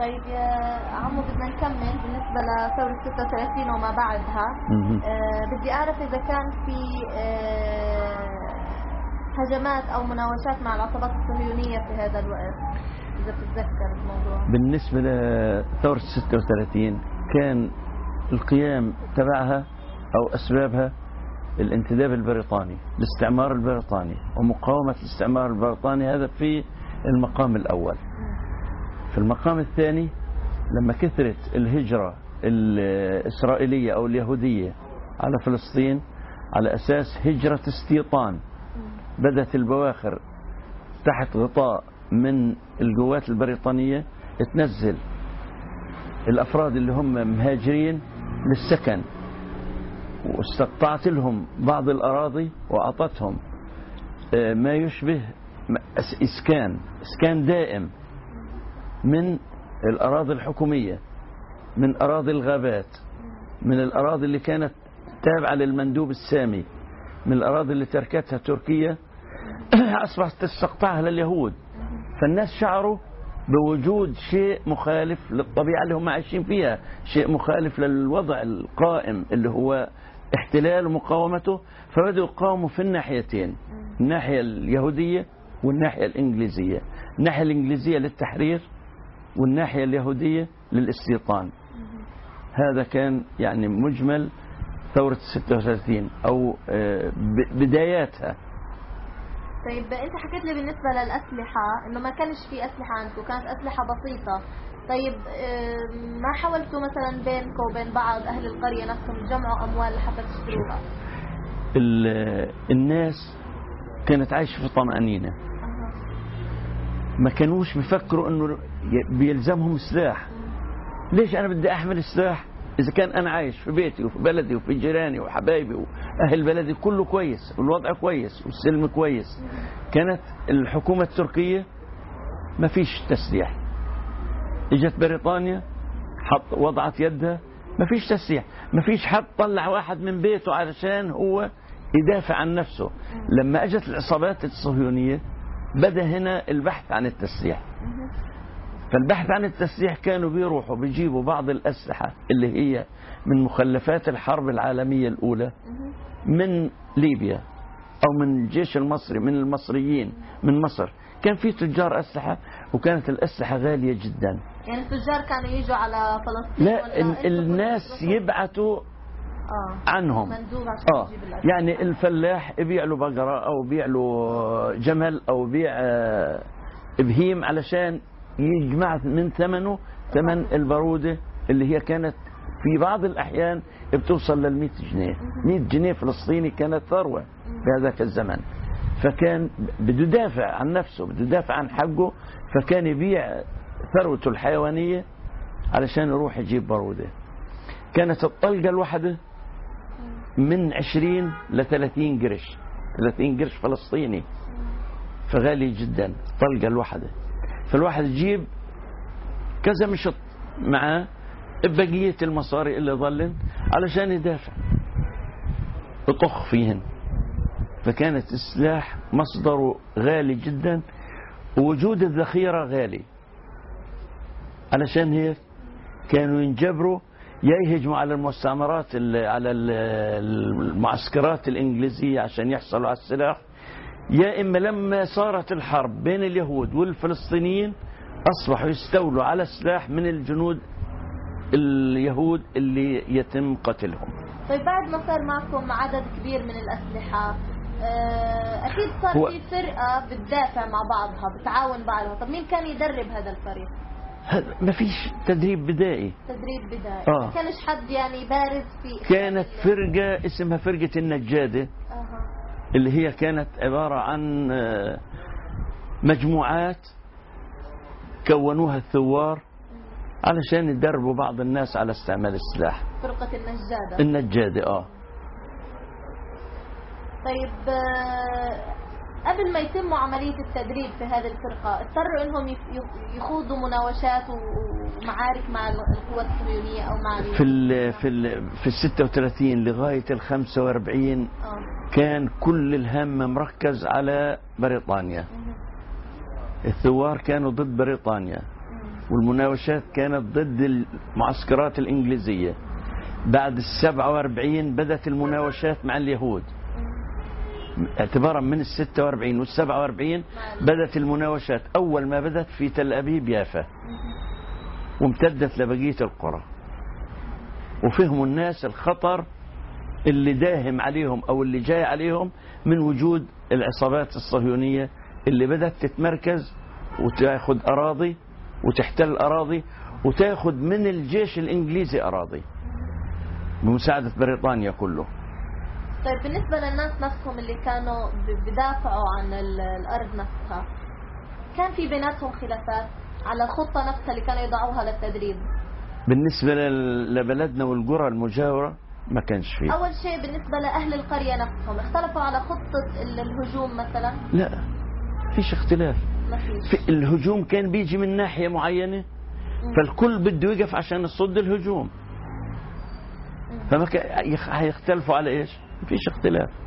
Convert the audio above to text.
طيب يا عمو بدنا نكمل بالنسبة لثورة 36 وما بعدها. بدي أعرف إذا كان في هجمات أو مناوشات مع العصابات الصهيونية في هذا الوقت، إذا بتتذكر الموضوع. بالنسبة لثورة 36 كان القيام تبعها أو أسبابها الانتداب البريطاني، الاستعمار البريطاني ومقاومة الاستعمار البريطاني، هذا في المقام الأول. في المقام الثاني لما كثرت الهجرة الإسرائيلية أو اليهودية على فلسطين على أساس هجرة استيطان، بدأت البواخر تحت غطاء من القوات البريطانية تنزل الأفراد اللي هم مهاجرين للسكن، واستقطعت لهم بعض الأراضي وأعطتهم ما يشبه إسكان دائم من الأراضي الحكومية، من أراضي الغابات، من الأراضي اللي كانت تابعة للمندوب السامي، من الأراضي اللي تركتها تركيا أصبحت تستقطعها لليهود. فالناس شعروا بوجود شيء مخالف للطبيعة اللي هم عايشين فيها، شيء مخالف للوضع القائم اللي هو احتلال ومقاومته، فبدأوا يقاوموا في الناحيتين، الناحية اليهودية والناحية الإنجليزية، الناحية الإنجليزية للتحرير والناحية اليهودية للاستيطان. هذا كان يعني مجمل ثورة 36 أو بداياتها. طيب أنت حكيت لي بالنسبة للأسلحة إنه ما كانش في أسلحة عندكم، كانت أسلحة بسيطة. طيب ما حاولتوا مثلا بينكم وبين بعض أهل القرية نفسهم جمعوا أموال لحتى تشتروها؟ الناس كانت عايشة في طمأنينة، ما كانوش بيفكروا إنه بيلزمهم سلاح. ليش أنا بدي أحمل سلاح إذا كان أنا عايش في بيتي وفي بلدي وفي جيراني وحبايبي وأهل بلدي كله كويس والوضع كويس والسلم كويس. كانت الحكومة التركية ما فيش تسليح، اجت بريطانيا وضعت يدها، ما فيش تسليح، ما فيش حد طلع واحد من بيته علشان هو يدافع عن نفسه. لما اجت العصابات الصهيونية بدأ هنا البحث عن التسليح. فالبحث عن التسليح كانوا بيروحوا بيجيبوا بعض الأسلحة اللي هي من مخلفات الحرب العالمية الأولى من ليبيا أو من الجيش المصري، من المصريين من مصر. كان في تجار أسلحة وكانت الأسلحة غالية جدا. يعني التجار كانوا يجوا على فلسطين؟ لا، الناس يبعتوا عنهم. يعني الفلاح يبيع له بقرة أو يبيع له جمل أو يبيع بهيم علشان يجمع من ثمنه ثمن البرودة اللي هي كانت في بعض الأحيان بتوصل لل100 جنيه. 100 جنيه فلسطيني كانت ثروة في هذاك الزمن. فكان بده يدافع عن نفسه، بده يدافع عن حقه، فكان يبيع ثروته الحيوانية علشان يروح يجيب برودة. كانت الطلقة الواحدة من 20 ل 30 قرش، 30 قرش فلسطيني، فغالي جدا الطلقة الواحدة. فالواحد يجيب كذا مشط معاه بقية المصاري اللي ظلن علشان يدافع، يطخ فيهن. فكانت السلاح مصدره غالي جدا ووجود الذخيرة غالي. علشان هيك كانوا ينجبروا يهجموا على المستعمرات على المعسكرات الإنجليزية عشان يحصلوا على السلاح، يا إما لما صارت الحرب بين اليهود والفلسطينيين أصبحوا يستولوا على السلاح من الجنود اليهود اللي يتم قتلهم. طيب بعد ما صار معكم عدد كبير من الأسلحة أكيد صار في فرقة بتدافع مع بعضها، بتعاون بعضها. طب مين كان يدرب هذا الفريق؟ ما فيش تدريب بدائي. تدريب بدائي. ما كانش حد يعني بارز في. كانت فرقة اسمها فرقة النجادة اللي هي كانت عبارة عن مجموعات كونوها الثوار علشان يدربوا بعض الناس على استعمال السلاح. فرقة النجادة. النجادة طيب قبل ما يتم عملية التدريب في هذه الفرقة اضطروا انهم يخوضوا مناوشات ومعارك مع القوات الصهيونية او مع في 36 لغاية 45 كان كل الهم مركز على بريطانيا. الثوار كانوا ضد بريطانيا والمناوشات كانت ضد المعسكرات الإنجليزية. بعد 47 بدأت المناوشات مع اليهود، اعتبارا من 46 وال47 بدأت المناوشات. أول ما بدأت في تل أبيب يافا، وامتدت لبقية القرى، وفهموا الناس الخطر اللي داهم عليهم أو اللي جاي عليهم من وجود العصابات الصهيونية اللي بدأت تتمركز وتأخذ أراضي وتحتل أراضي وتأخذ من الجيش الإنجليزي أراضي بمساعدة بريطانيا كله. طيب بالنسبة للناس نفسهم اللي كانوا بدافعوا عن الأرض نفسها، كان في بيناتهم خلافات على الخطة نفسها اللي كانوا يضعوها للتدريب؟ بالنسبة لبلدنا والقرى المجاورة ما كانش فيه. أول شيء بالنسبة لأهل القرية نفسهم اختلفوا على خطة الهجوم مثلا؟ لا، فيش اختلاف. ما فيش. في الهجوم كان بيجي من ناحية معينة، فالكل بده يقف عشان يصد الهجوم. فما هيختلفوا على ايش؟ ما فيش اختلاف.